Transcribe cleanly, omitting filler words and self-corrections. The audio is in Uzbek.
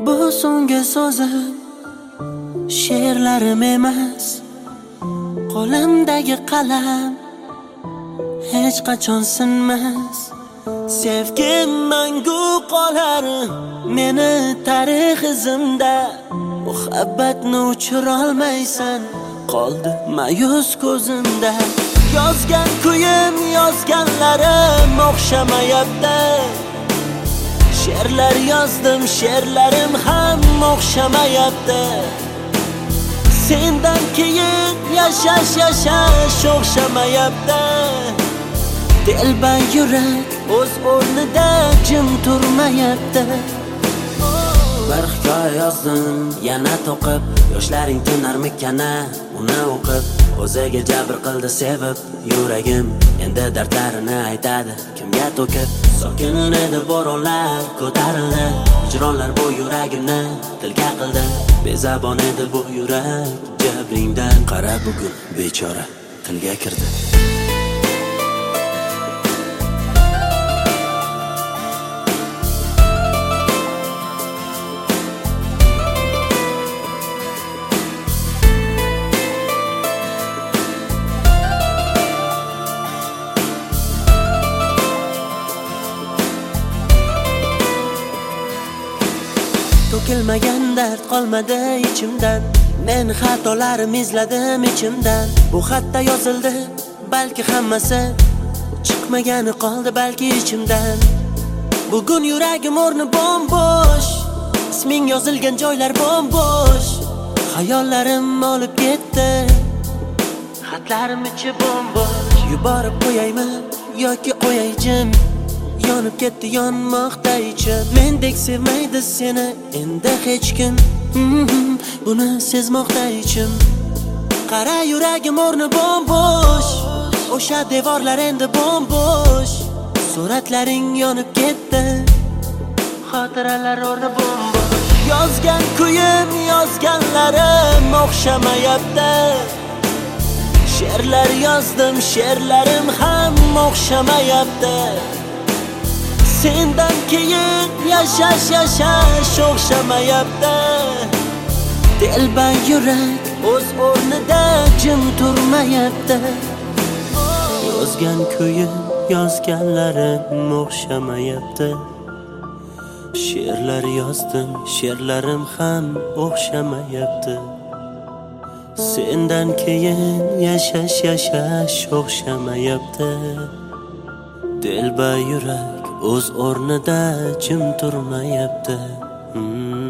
Bu so'nggi so'zim she'rlarim emas, qo'limdagi qalam hech qachon sinmas. Sevgim mangu qolar meni tarix izimda, muhabbatni o'chirolmaysan, qoldi ma'yus ko'zimda. Yozgan kuyim yozganlarim o'xshamayapti, she'rlar yozdim she'rlarim ham o'xshamayapti. Sendan keyin yashash o'xshamayapti. Dilba yurak o'z o'rnida jim turmayapti. Bir hikoya yozdim yana to'qib, yoshlaring tinarmikana uni o'qib. O'ziga jabr qildi sevib yuragim, endi dardlarini aytadi kimga to'kib. Sokin edi bo'ronlar ko'tarildi, hijronlar bu yuragimni tilga qildi. Bezabon edi bu yurak jabringdan, qara bugun bechora tilga kirdi. To'kilmagan dard qolmadi ichimdan, men xatolarim izladim ichimdan. Bu xatda yozildi balki hammasi, chiqmagani qoldi balki ichimdan. Bugun yuragim o'rni bo'sh, isming yozilgan joylar bo'sh. Hayollarim olib ketdi, xatlarim ichi bo'sh. Yuborib qo'yaymi yoki qo'yay jim, yonib ketdi yonmoqda ichim. Mendek sevmaydi seni endi hech kim, buni sezmoqda ichim. Qara yuragim o'rni bo'sh, o'sha devorlar endi bo'sh. Suratlaring yonib ketdi, xotiralar o'rni bo'sh. Yozgan kuyim yozganlarim o'xshamayapti, she'rlar yozdim she'rlarim ham o'xshamayapti. Sendan keyin yashash o'xshamayapti. Dilba yurak o'z o'rnida jim turmayapti. Yozgan kuyim yozganlarim o'xshamayapti, she'rlar yozdim she'rlarim ham o'xshamayapti. Sendan keyin yashash o'xshamayapti. Dilba yurak o'z o'rnida jim turmayapti.